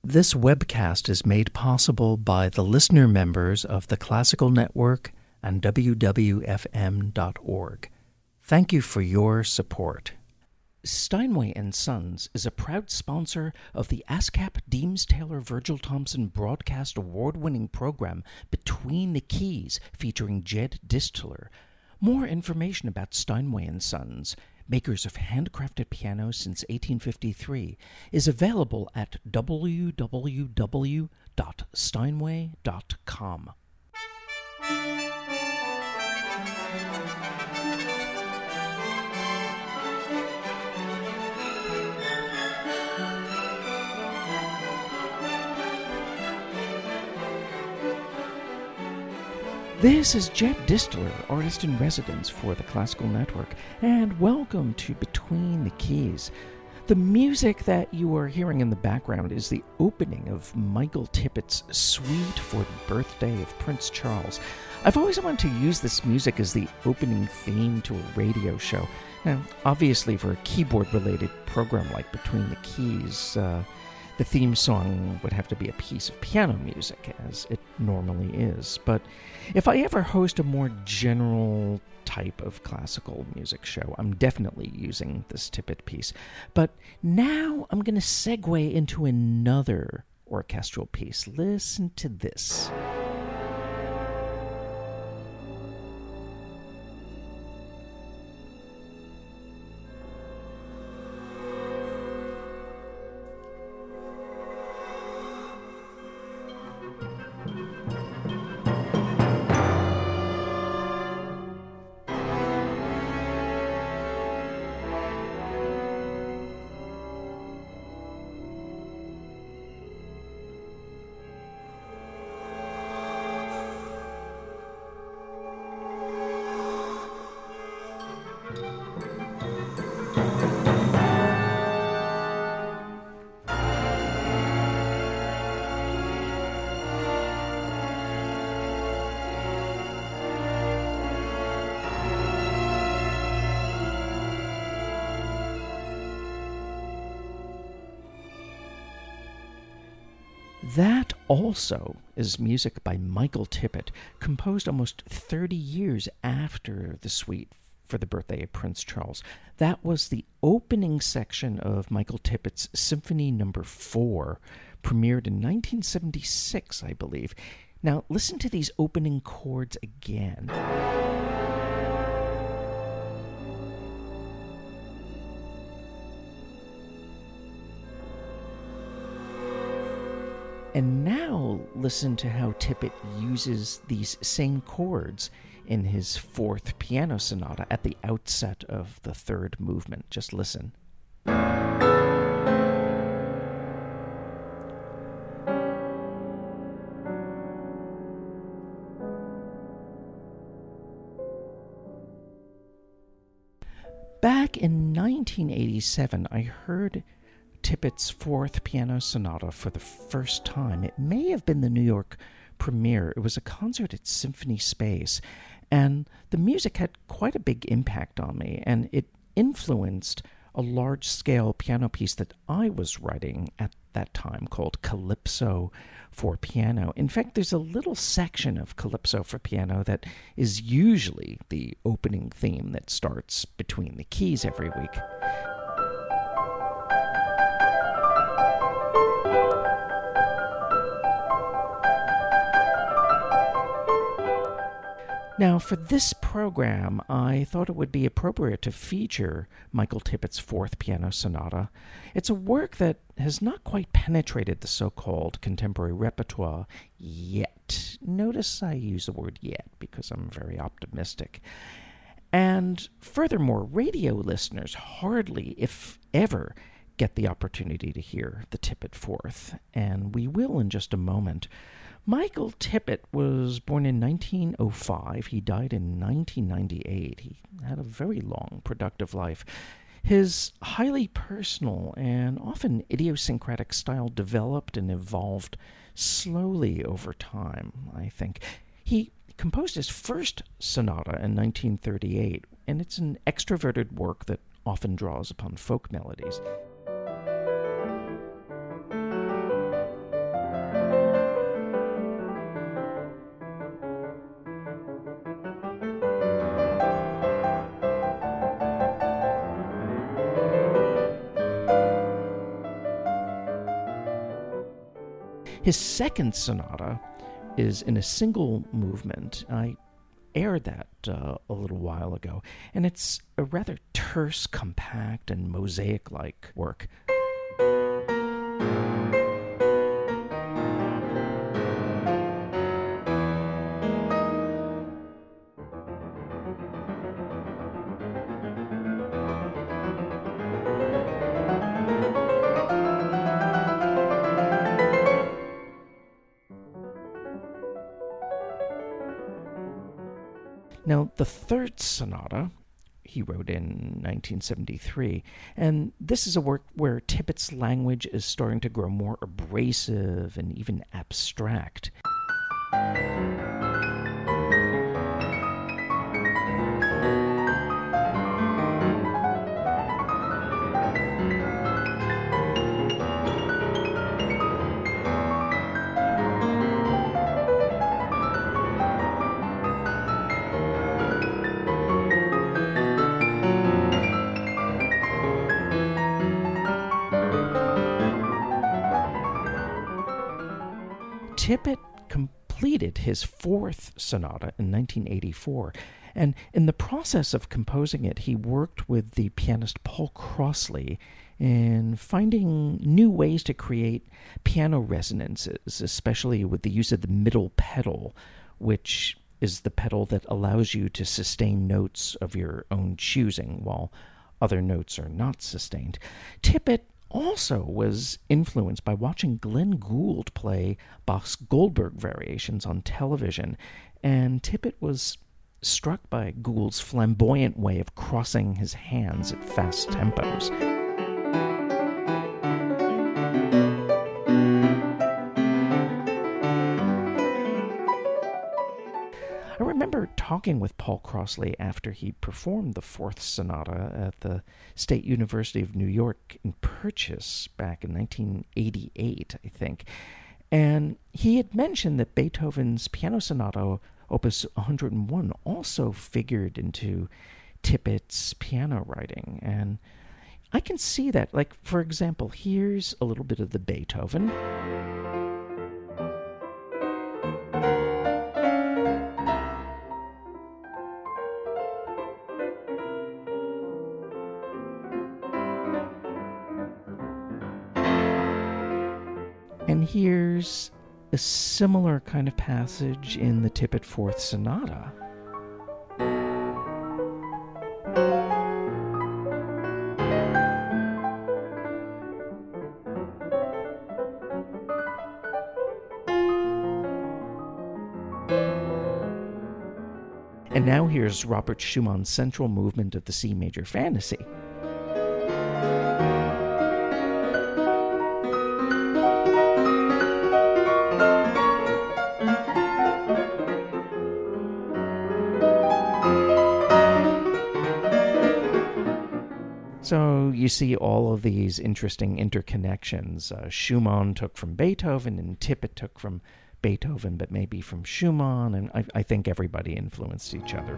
This webcast is made possible by the listener members of the Classical Network and WWFM.org. Thank you for your support. Steinway & Sons is a proud sponsor of the ASCAP Deems Taylor Virgil Thompson Broadcast Award-winning program Between the Keys, featuring Jed Distler. More information about Steinway & Sons, makers of handcrafted pianos since 1853, is available at www.steinway.com. This is Jed Distler, artist-in-residence for the Classical Network, and welcome to Between the Keys. The music that you are hearing in the background is the opening of Michael Tippett's Suite for the Birthday of Prince Charles. I've always wanted to use this music as the opening theme to a radio show. Now, obviously for a keyboard-related program like Between the Keys, the theme song would have to be a piece of piano music, as it normally is. But if I ever host a more general type of classical music show, I'm definitely using this Tippett piece. But now I'm going to segue into another orchestral piece. Listen to this. That also is music by Michael Tippett, composed almost 30 years after the Suite for the Birthday of Prince Charles. That was the opening section of Michael Tippett's Symphony No. 4, premiered in 1976, I believe. Now, listen to these opening chords again. And now listen to how Tippett uses these same chords in his fourth piano sonata at the outset of the third movement. Just listen. Back in 1987, I heard Tippett's fourth piano sonata for the first time. It may have been the New York premiere. It was a concert at Symphony Space, and the music had quite a big impact on me, and it influenced a large-scale piano piece that I was writing at that time called Calypso for Piano. In fact, there's a little section of Calypso for Piano that is usually the opening theme that starts Between the Keys every week. Now, for this program, I thought it would be appropriate to feature Michael Tippett's fourth piano sonata. It's a work that has not quite penetrated the so-called contemporary repertoire yet. Notice I use the word yet because I'm very optimistic. And furthermore, radio listeners hardly, if ever, get the opportunity to hear the Tippett fourth, and we will in just a moment. Michael Tippett was born in 1905. He died in 1998. He had a very long, productive life. His highly personal and often idiosyncratic style developed and evolved slowly over time, I think. He composed his first sonata in 1938, and it's an extroverted work that often draws upon folk melodies. His second sonata is in a single movement. I aired that a little while ago, and it's a rather terse, compact, and mosaic-like work. Now, the third sonata he wrote in 1973, and this is a work where Tippett's language is starting to grow more abrasive and even abstract. Tippett completed his fourth sonata in 1984, and in the process of composing it, he worked with the pianist Paul Crossley in finding new ways to create piano resonances, especially with the use of the middle pedal, which is the pedal that allows you to sustain notes of your own choosing while other notes are not sustained. Tippett also was influenced by watching Glenn Gould play Bach's Goldberg variations on television, and Tippett was struck by Gould's flamboyant way of crossing his hands at fast tempos. I remember talking with Paul Crossley after he performed the fourth sonata at the State University of New York in Purchase back in 1988, I think. And he had mentioned that Beethoven's Piano Sonata Opus 101 also figured into Tippett's piano writing. And I can see that. Like, for example, here's a little bit of the Beethoven. And here's a similar kind of passage in the Tippett Fourth Sonata. And now here's Robert Schumann's central movement of the C major fantasy. So you see all of these interesting interconnections. Schumann took from Beethoven, and Tippett took from Beethoven, but maybe from Schumann, and I think everybody influenced each other.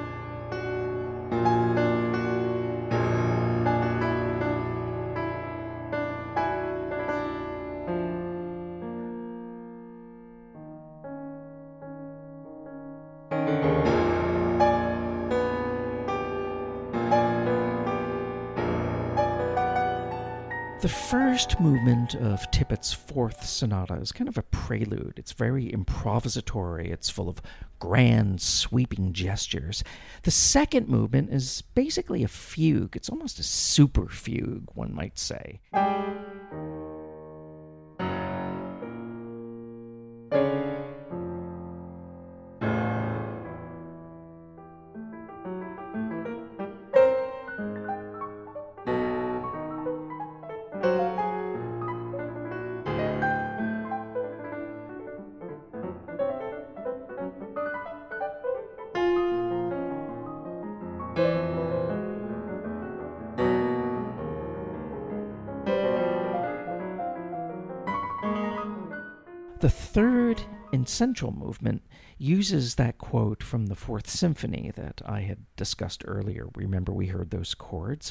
The first movement of Tippett's Fourth Sonata is kind of a prelude. It's very improvisatory. It's full of grand, sweeping gestures. The second movement is basically a fugue. It's almost a super fugue, one might say. The third and central movement uses that quote from the Fourth Symphony that I had discussed earlier. Remember, we heard those chords?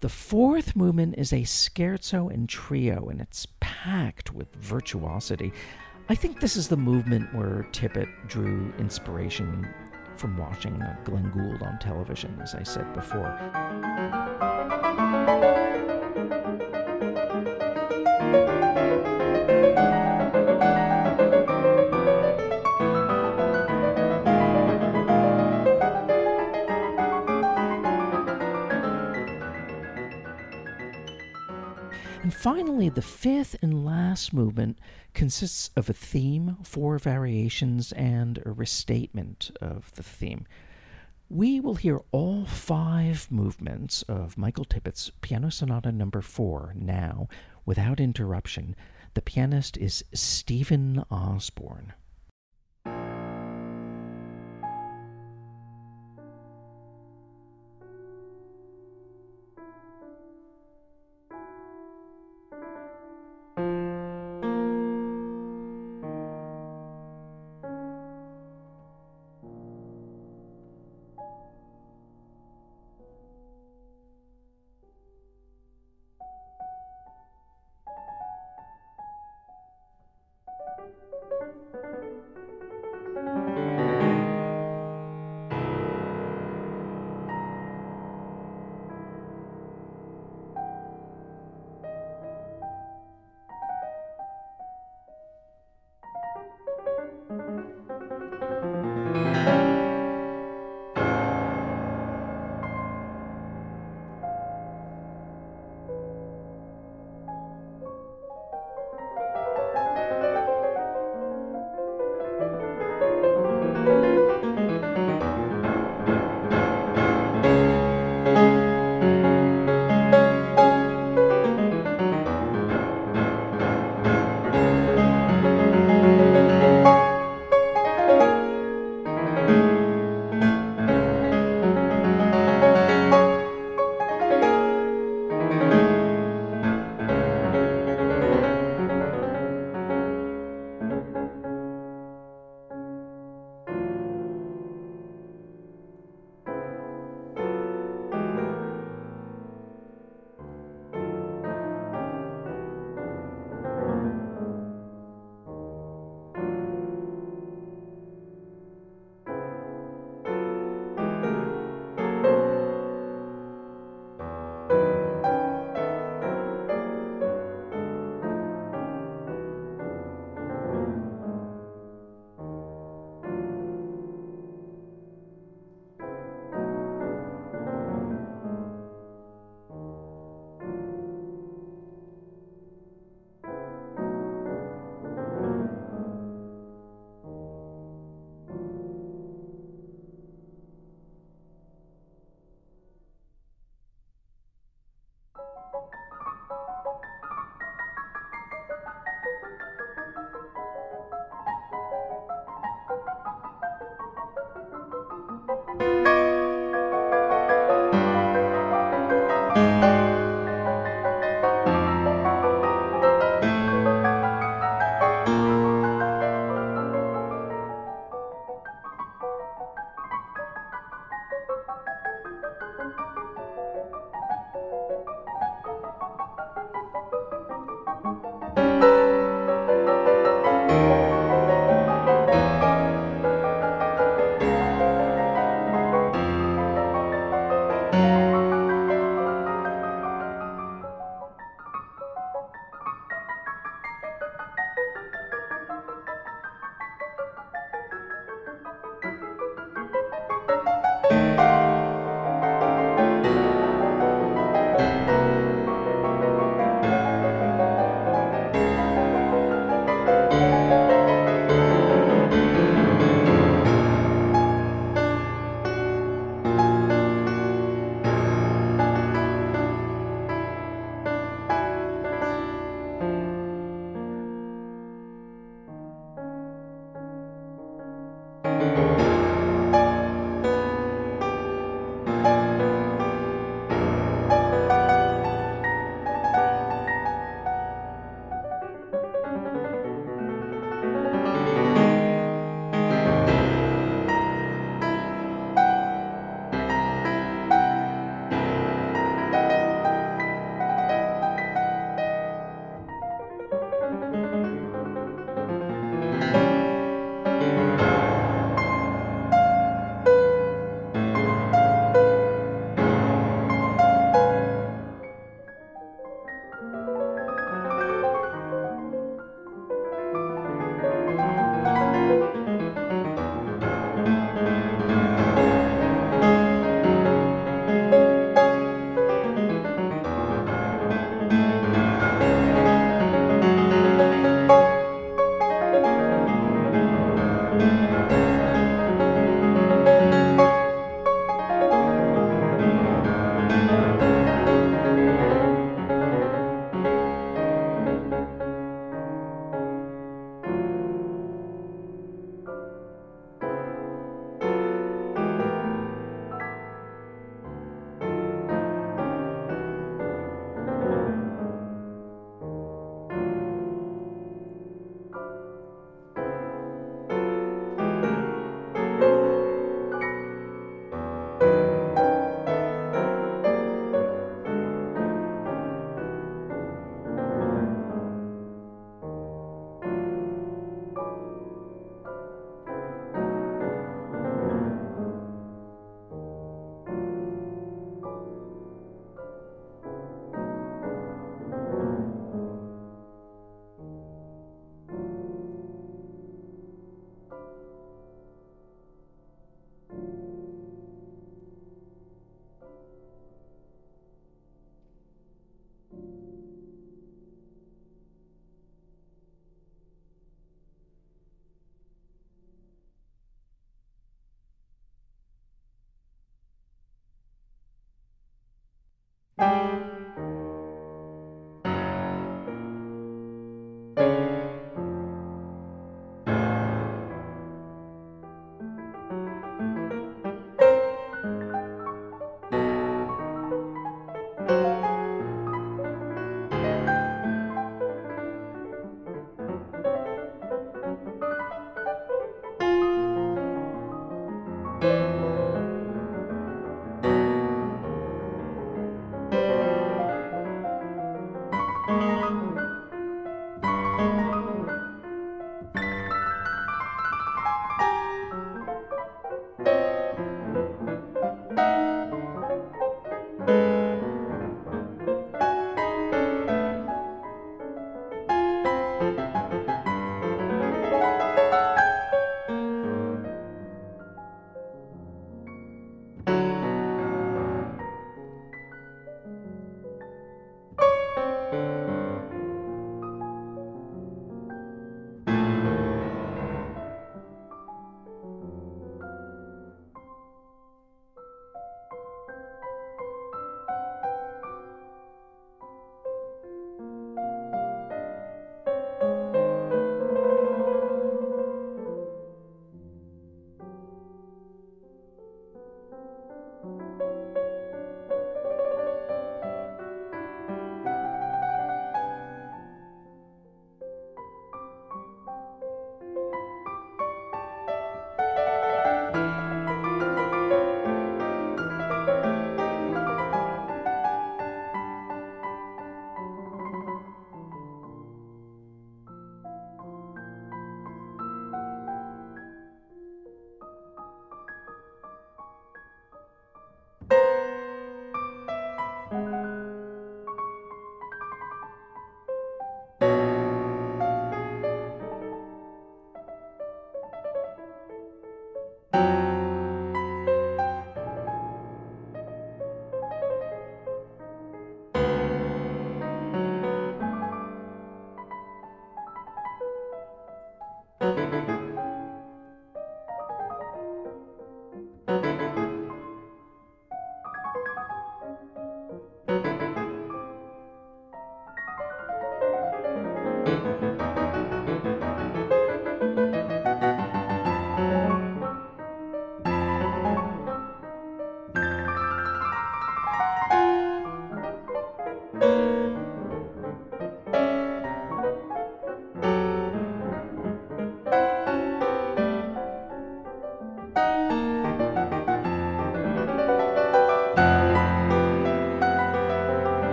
The fourth movement is a scherzo and trio, and it's packed with virtuosity. I think this is the movement where Tippett drew inspiration from watching Glenn Gould on television, as I said before. And finally, the fifth and last movement consists of a theme, 4 variations, and a restatement of the theme. We will hear all 5 movements of Michael Tippett's Piano Sonata No. 4 now, without interruption. The pianist is Stephen Osborne.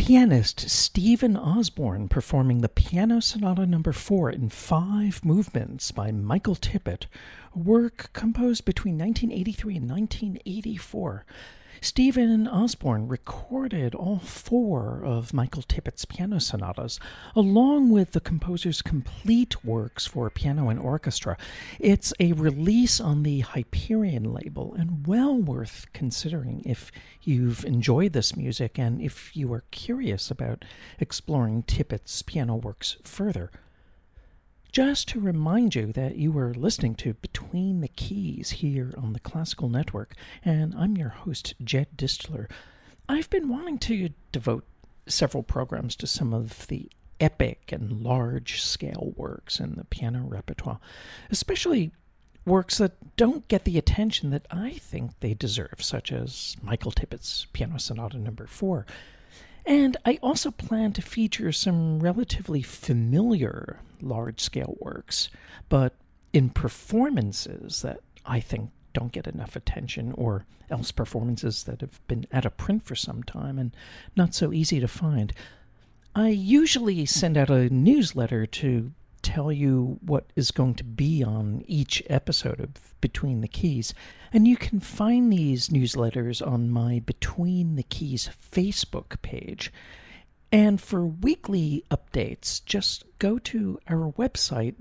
Pianist Stephen Osborne performing the Piano Sonata No. 4 in 5 movements by Michael Tippett, a work composed between 1983 and 1984. Stephen Osborne recorded all 4 of Michael Tippett's piano sonatas, along with the composer's complete works for piano and orchestra. It's a release on the Hyperion label, and well worth considering if you've enjoyed this music and if you are curious about exploring Tippett's piano works further. Just to remind you that you are listening to Between the Keys here on the Classical Network, and I'm your host, Jed Distler. I've been wanting to devote several programs to some of the epic and large-scale works in the piano repertoire, especially works that don't get the attention that I think they deserve, such as Michael Tippett's Piano Sonata No. 4. And I also plan to feature some relatively familiar large-scale works, but in performances that I think don't get enough attention, or else performances that have been out of print for some time and not so easy to find. I usually send out a newsletter to tell you what is going to be on each episode of Between the Keys, and you can find these newsletters on my Between the Keys Facebook page. And for weekly updates, just go to our website,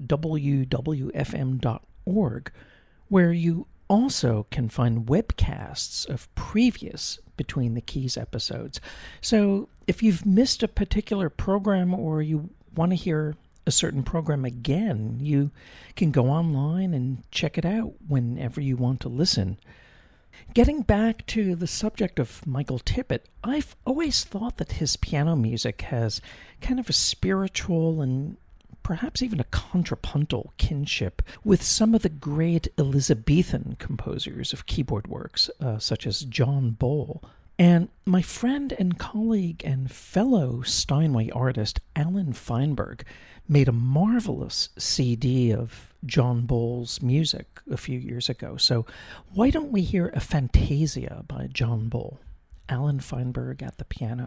wwfm.org, where you also can find webcasts of previous Between the Keys episodes. So if you've missed a particular program or you want to hear a certain program again, you can go online and check it out whenever you want to listen. Getting back to the subject of Michael Tippett, I've always thought that his piano music has kind of a spiritual and perhaps even a contrapuntal kinship with some of the great Elizabethan composers of keyboard works, such as John Bull. And my friend and colleague and fellow Steinway artist Alan Feinberg made a marvelous CD of John Bull's music a few years ago. So why don't we hear a Fantasia by John Bull? Alan Feinberg at the piano.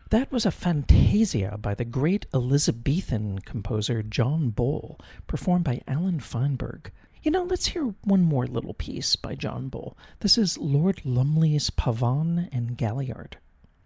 That was a Fantasia by the great Elizabethan composer John Bull, performed by Alan Feinberg. Let's hear one more little piece by John Bull. This is Lord Lumley's Pavane and Galliard.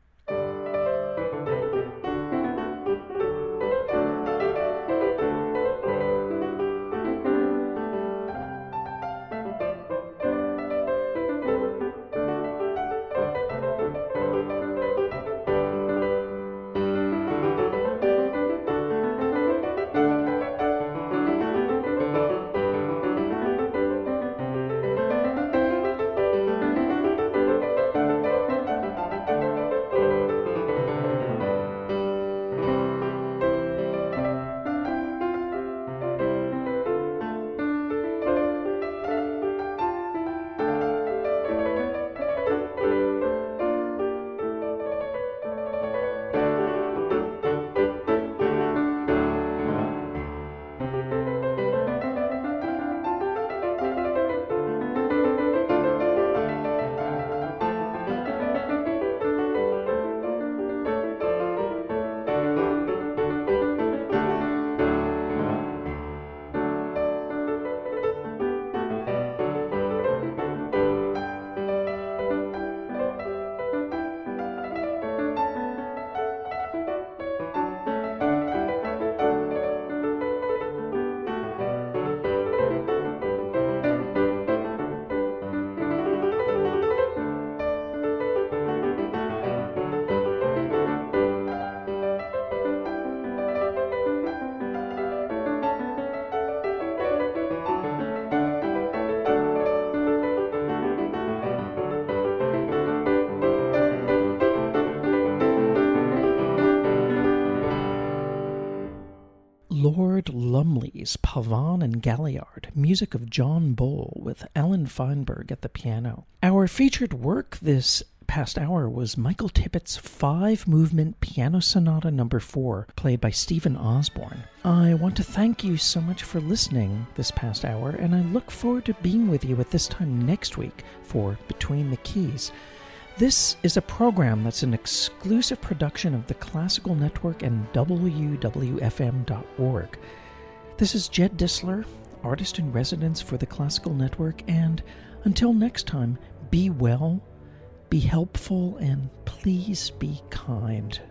Lord Lumley's Pavane and Galliard, music of John Bull with Alan Feinberg at the piano. Our featured work this past hour was Michael Tippett's 5-movement Piano Sonata No. 4, played by Stephen Osborne. I want to thank you so much for listening this past hour, and I look forward to being with you at this time next week for Between the Keys. This is a program that's an exclusive production of the Classical Network and WWFM.org. This is Jed Disler, artist in residence for the Classical Network, and until next time, be well, be helpful, and please be kind.